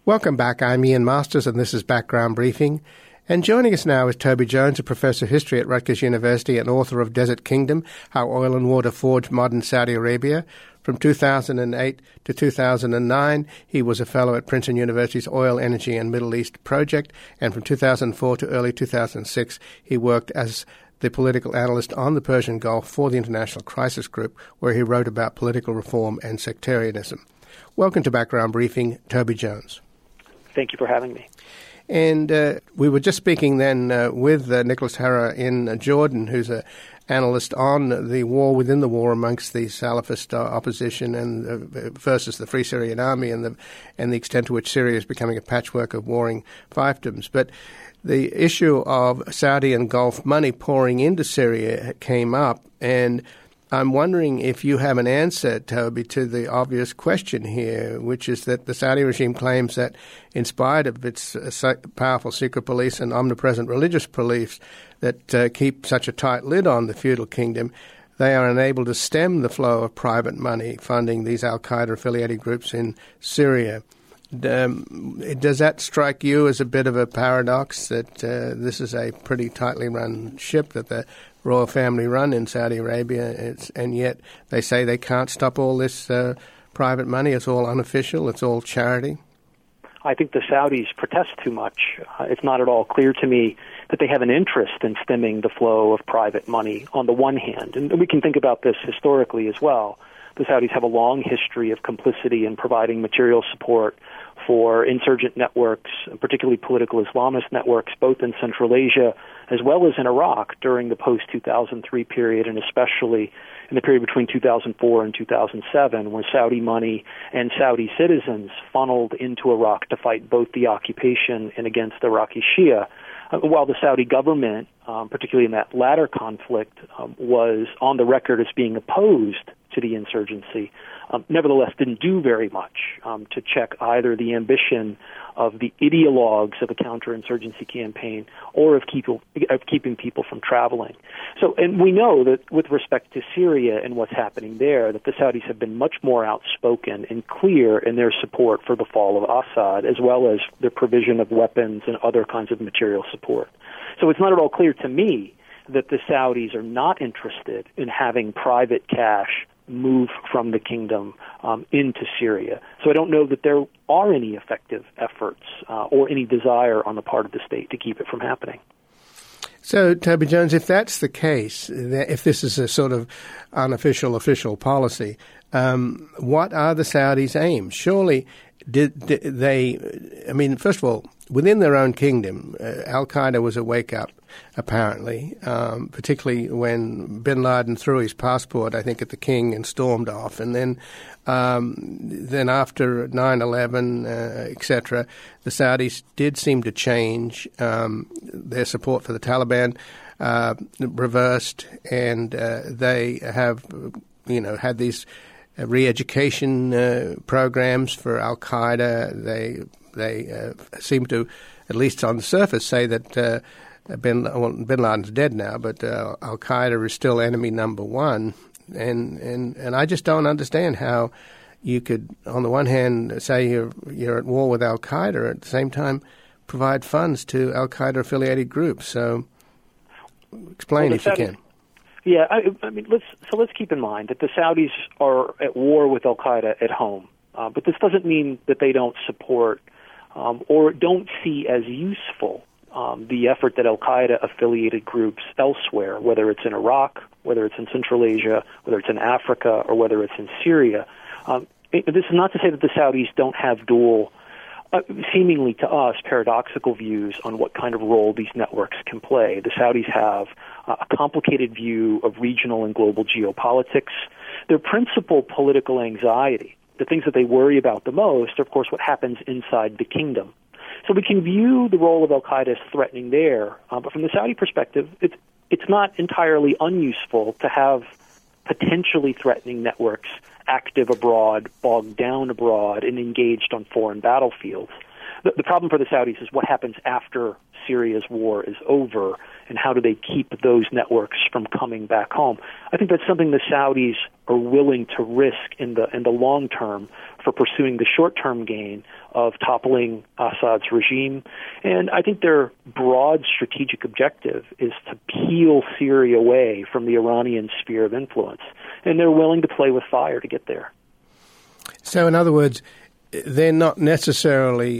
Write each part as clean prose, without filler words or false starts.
Welcome back. I'm Ian Masters, and this is Background Briefing. And joining us now is Toby Jones, a professor of history at Rutgers University and author of Desert Kingdom, How Oil and Water Forged Modern Saudi Arabia. From 2008 to 2009, he was a fellow at Princeton University's Oil, Energy and Middle East Project, and from 2004 to early 2006, he worked as the political analyst on the Persian Gulf for the International Crisis Group, where he wrote about political reform and sectarianism. Welcome to Background Briefing, Toby Jones. Thank you for having me. And we were just speaking then with Nicholas Harrer in Jordan, who's an analyst on the war within the war amongst the Salafist opposition and versus the Free Syrian Army and the extent to which Syria is becoming a patchwork of warring fiefdoms. But the issue of Saudi and Gulf money pouring into Syria came up, and I'm wondering if you have an answer, Toby, to the obvious question here, which is that the Saudi regime claims that in spite of its powerful secret police and omnipresent religious beliefs that keep such a tight lid on the feudal kingdom, they are unable to stem the flow of private money funding these al-Qaeda-affiliated groups in Syria. Does that strike you as a bit of a paradox that this is a pretty tightly run ship that the royal family run in Saudi Arabia, and yet they say they can't stop all this private money? It's all unofficial. It's all charity. I think the Saudis protest too much. It's not at all clear to me that they have an interest in stemming the flow of private money on the one hand. And we can think about this historically as well. The Saudis have a long history of complicity in providing material support for insurgent networks, particularly political Islamist networks, both in Central Asia as well as in Iraq during the post-2003 period, and especially in the period between 2004 and 2007, where Saudi money and Saudi citizens funneled into Iraq to fight both the occupation and against Iraqi Shia, while the Saudi government, particularly in that latter conflict, was on the record as being opposed to the insurgency, nevertheless didn't do very much to check either the ambition of the ideologues of a counterinsurgency campaign or of keeping people from traveling. So, and we know that with respect to Syria and what's happening there, that the Saudis have been much more outspoken and clear in their support for the fall of Assad, as well as their provision of weapons and other kinds of material support. So it's not at all clear to me that the Saudis are not interested in having private cash move from the kingdom into Syria. So I don't know that there are any effective efforts or any desire on the part of the state to keep it from happening. So, Toby Jones, if that's the case, if this is a sort of unofficial, official policy, what are the Saudis' aims? Surely did they, I mean, first of all, within their own kingdom, al-Qaeda was a wake-up, apparently, particularly when bin Laden threw his passport, I think, at the king and stormed off. And then after 9/11, etc., the Saudis did seem to change. Their support for the Taliban reversed, and they have, had these re-education programs for al-Qaeda. They seem to, at least on the surface, say that bin Laden's dead now, but al-Qaeda is still enemy number one. And I just don't understand how you could, on the one hand, say you're at war with al-Qaeda, at the same time provide funds to al-Qaeda-affiliated groups. So explain if you can. Yeah, I mean, let's keep in mind that the Saudis are at war with al-Qaeda at home, but this doesn't mean that they don't support or don't see as useful the effort that al-Qaeda-affiliated groups elsewhere, whether it's in Iraq, whether it's in Central Asia, whether it's in Africa, or whether it's in Syria. This is not to say that the Saudis don't have dual, seemingly to us, paradoxical views on what kind of role these networks can play. The Saudis have a complicated view of regional and global geopolitics. Their principal political anxiety, the things that they worry about the most, are, of course, what happens inside the kingdom. So we can view the role of al-Qaeda as threatening there, but from the Saudi perspective, it's not entirely unuseful to have potentially threatening networks active abroad, bogged down abroad, and engaged on foreign battlefields. The problem for the Saudis is what happens after Syria's war is over, and how do they keep those networks from coming back home. I think that's something the Saudis are willing to risk in the long term for pursuing the short-term gain of toppling Assad's regime. And I think their broad strategic objective is to peel Syria away from the Iranian sphere of influence. And they're willing to play with fire to get there. So in other words, they're not necessarily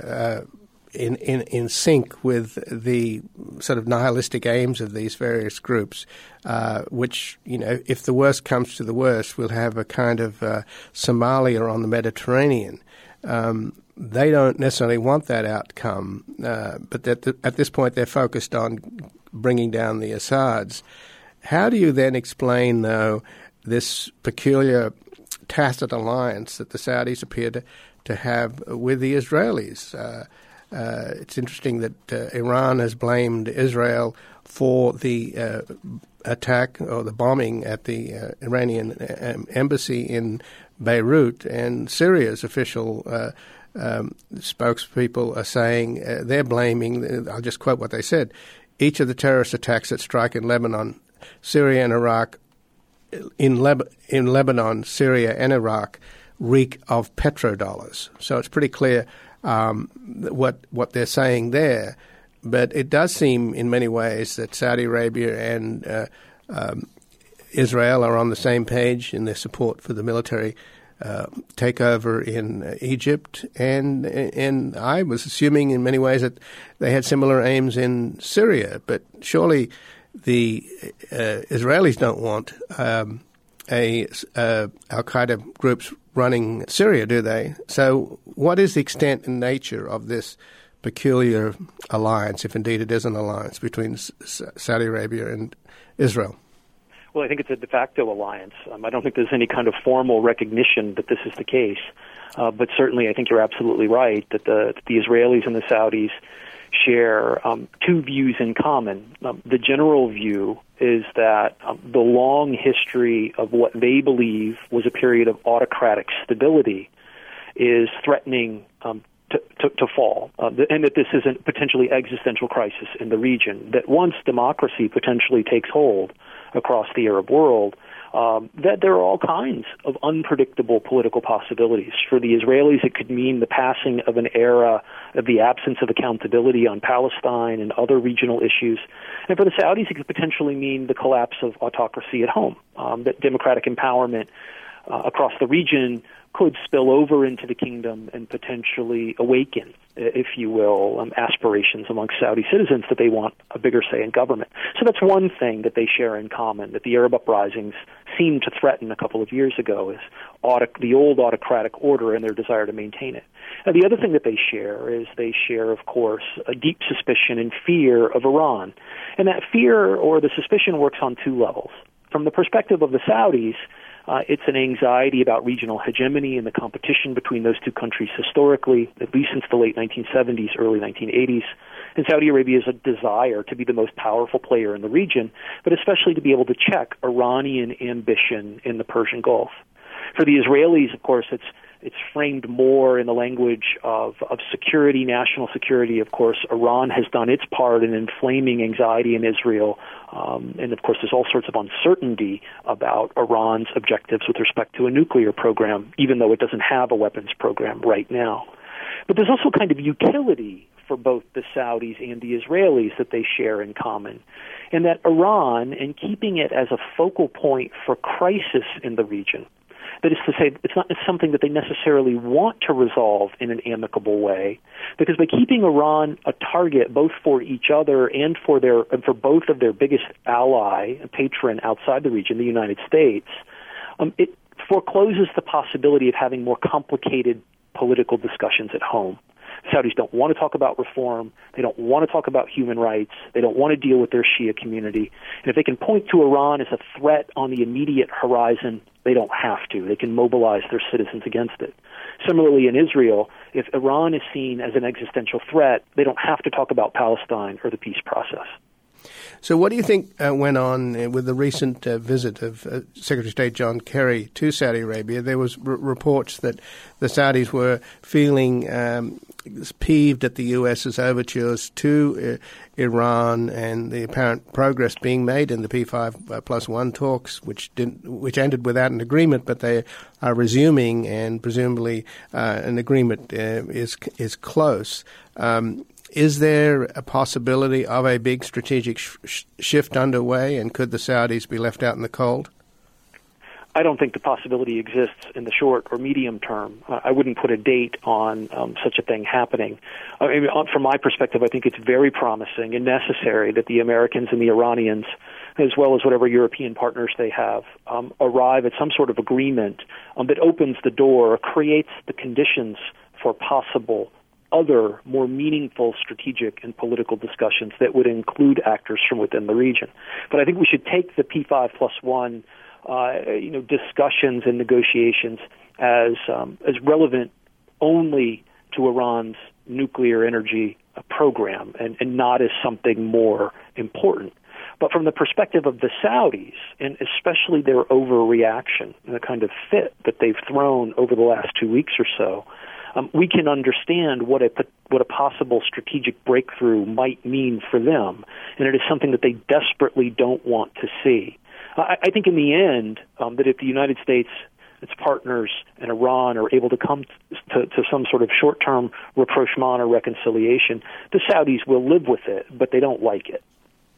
in sync with the sort of nihilistic aims of these various groups, which, if the worst comes to the worst, we'll have a kind of Somalia on the Mediterranean. They don't necessarily want that outcome, but at this point they're focused on bringing down the Assads. How do you then explain, though, this peculiar tacit alliance that the Saudis appear to have with the Israelis? It's interesting that Iran has blamed Israel for the attack or the bombing at the Iranian embassy in Beirut, and Syria's official spokespeople are saying they're blaming, I'll just quote what they said, each of the terrorist attacks that strike in Lebanon, Syria and Iraq, in Lebanon, Syria and Iraq reek of petrodollars. So it's pretty clear what they're saying there. But it does seem in many ways that Saudi Arabia and Israel are on the same page in their support for the military takeover in Egypt. And I was assuming in many ways that they had similar aims in Syria. But surely the Israelis don't want al-Qaeda groups running Syria, do they? So what is the extent and nature of this peculiar alliance, if indeed it is an alliance, between Saudi Arabia and Israel? Well, I think it's a de facto alliance. I don't think there's any kind of formal recognition that this is the case. But certainly I think you're absolutely right that the Israelis and the Saudis share two views in common. The general view is that the long history of what they believe was a period of autocratic stability is threatening to fall, and that this is a potentially existential crisis in the region, that once democracy potentially takes hold across the Arab world, that there are all kinds of unpredictable political possibilities. For the Israelis, it could mean the passing of an era of the absence of accountability on Palestine and other regional issues. And for the Saudis, it could potentially mean the collapse of autocracy at home, that democratic empowerment across the region could spill over into the kingdom and potentially awaken, if you will, aspirations among Saudi citizens that they want a bigger say in government. So that's one thing that they share in common, that the Arab uprisings seemed to threaten a couple of years ago, is the old autocratic order and their desire to maintain it. Now, the other thing that they share is they share, of course, a deep suspicion and fear of Iran. And that fear or the suspicion works on two levels. From the perspective of the Saudis, it's an anxiety about regional hegemony and the competition between those two countries historically, at least since the late 1970s, early 1980s. And Saudi Arabia has a desire to be the most powerful player in the region, but especially to be able to check Iranian ambition in the Persian Gulf. For the Israelis, of course, it's framed more in the language of security, national security. Of course, Iran has done its part in inflaming anxiety in Israel. And, of course, there's all sorts of uncertainty about Iran's objectives with respect to a nuclear program, even though it doesn't have a weapons program right now. But there's also kind of utility for both the Saudis and the Israelis that they share in common, and that Iran, and keeping it as a focal point for crisis in the region, that is to say, it's not something that they necessarily want to resolve in an amicable way, because by keeping Iran a target both for each other and for both of their biggest ally and patron outside the region, the United States, it forecloses the possibility of having more complicated political discussions at home. Saudis don't want to talk about reform. They don't want to talk about human rights. They don't want to deal with their Shia community. And if they can point to Iran as a threat on the immediate horizon, they don't have to. They can mobilize their citizens against it. Similarly, in Israel, if Iran is seen as an existential threat, they don't have to talk about Palestine or the peace process. So what do you think went on with the recent visit of Secretary of State John Kerry to Saudi Arabia? There was reports that the Saudis were feeling peeved at the U.S.'s overtures to Iran and the apparent progress being made in the P5+1 talks, which ended without an agreement, but they are resuming, and presumably an agreement is close. Is there a possibility of a big strategic shift underway, and could the Saudis be left out in the cold? I don't think the possibility exists in the short or medium term. I wouldn't put a date on such a thing happening. I mean, from my perspective, I think it's very promising and necessary that the Americans and the Iranians, as well as whatever European partners they have, arrive at some sort of agreement that opens the door, creates the conditions for possible other more meaningful strategic and political discussions that would include actors from within the region. But I think we should take the P5+1 discussions and negotiations as relevant only to Iran's nuclear energy program and not as something more important. But from the perspective of the Saudis, and especially their overreaction, the kind of fit that they've thrown over the last 2 weeks or so, we can understand what a possible strategic breakthrough might mean for them, and it is something that they desperately don't want to see. I think in the end that if the United States, its partners, and Iran are able to come to some sort of short-term rapprochement or reconciliation, the Saudis will live with it, but they don't like it.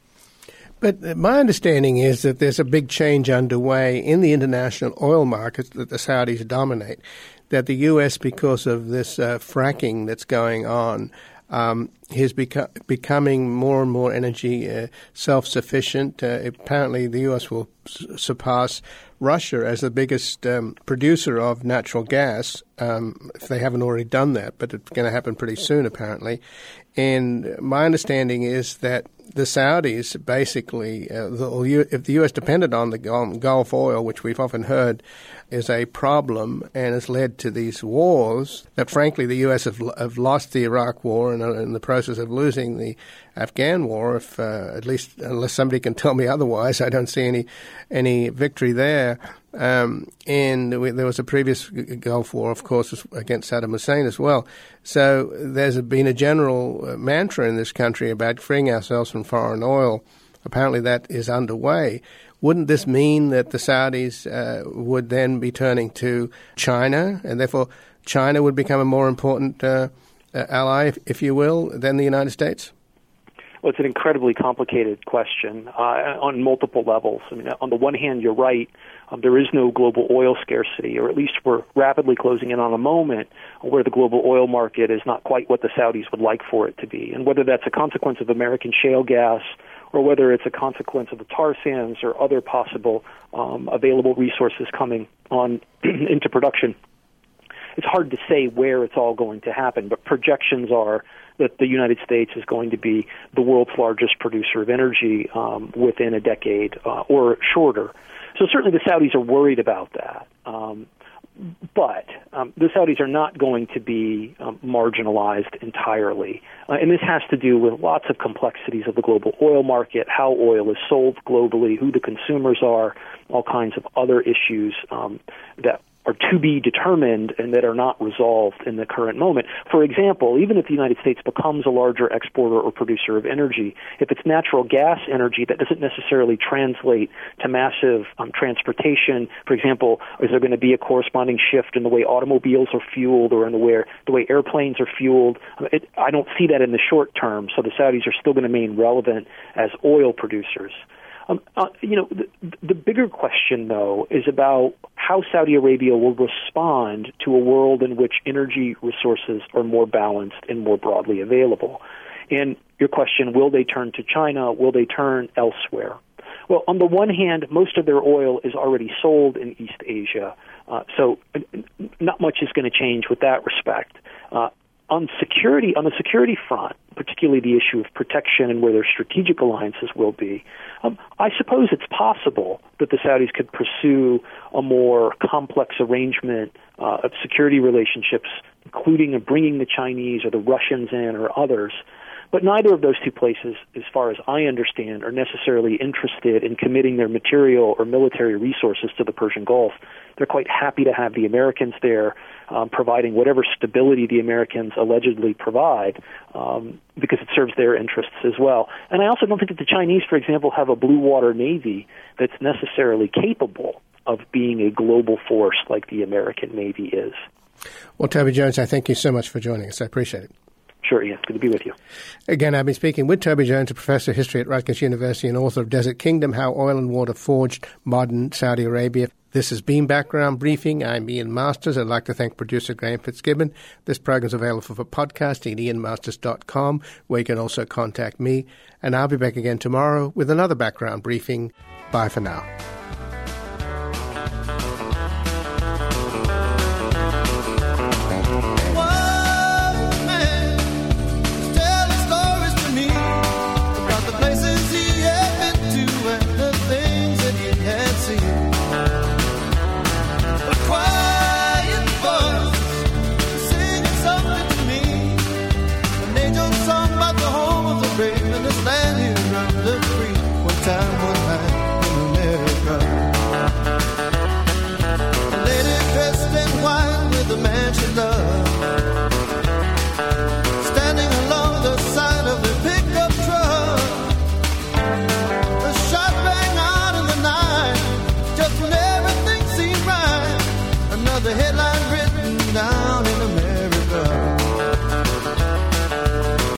But my understanding is that there's a big change underway in the international oil markets that the Saudis dominate, that the U.S., because of this fracking that's going on, is becoming more and more energy self-sufficient. Apparently, the U.S. will surpass Russia as the biggest producer of natural gas, if they haven't already done that, but it's going to happen pretty soon, apparently. And my understanding is that the Saudis basically, if the U.S. depended on the Gulf oil, which we've often heard is a problem and has led to these wars, that frankly the U.S. have lost the Iraq war and are in the process of losing the Afghan war, if at least unless somebody can tell me otherwise. I don't see any victory there. And there was a previous Gulf War, of course, against Saddam Hussein as well. So there's been a general mantra in this country about freeing ourselves from foreign oil. Apparently that is underway. Wouldn't this mean that the Saudis would then be turning to China, and therefore China would become a more important ally, if you will, than the United States? Well, it's an incredibly complicated question on multiple levels. I mean, on the one hand, you're right. There is no global oil scarcity, or at least we're rapidly closing in on a moment where the global oil market is not quite what the Saudis would like for it to be. And whether that's a consequence of American shale gas or whether it's a consequence of the tar sands or other possible available resources coming on into production, it's hard to say where it's all going to happen, but projections are that the United States is going to be the world's largest producer of energy within a decade or shorter. So certainly the Saudis are worried about that. But the Saudis are not going to be marginalized entirely. And this has to do with lots of complexities of the global oil market, how oil is sold globally, who the consumers are, all kinds of other issues that are to be determined and that are not resolved in the current moment. For example, even if the United States becomes a larger exporter or producer of energy, if it's natural gas energy, that doesn't necessarily translate to massive transportation. For example, is there going to be a corresponding shift in the way automobiles are fueled or in the way airplanes are fueled? I don't see that in the short term, so the Saudis are still going to remain relevant as oil producers. The bigger question, though, is about how Saudi Arabia will respond to a world in which energy resources are more balanced and more broadly available. And your question, will they turn to China? Will they turn elsewhere? Well, on the one hand, most of their oil is already sold in East Asia, so not much is going to change with that respect. On the security front, particularly the issue of protection and where their strategic alliances will be, I suppose it's possible that the Saudis could pursue a more complex arrangement of security relationships, including bringing the Chinese or the Russians in or others. But neither of those two places, as far as I understand, are necessarily interested in committing their material or military resources to the Persian Gulf. They're quite happy to have the Americans there, providing whatever stability the Americans allegedly provide, because it serves their interests as well. And I also don't think that the Chinese, for example, have a blue water navy that's necessarily capable of being a global force like the American Navy is. Well, Toby Jones, I thank you so much for joining us. I appreciate it. Sure, Ian. Good to be with you. Again, I've been speaking with Toby Jones, a professor of history at Rutgers University and author of Desert Kingdom, How Oil and Water Forged Modern Saudi Arabia. This has been Background Briefing. I'm Ian Masters. I'd like to thank producer Graham Fitzgibbon. This program is available for podcasting at ianmasters.com, where you can also contact me. And I'll be back again tomorrow with another Background Briefing. Bye for now.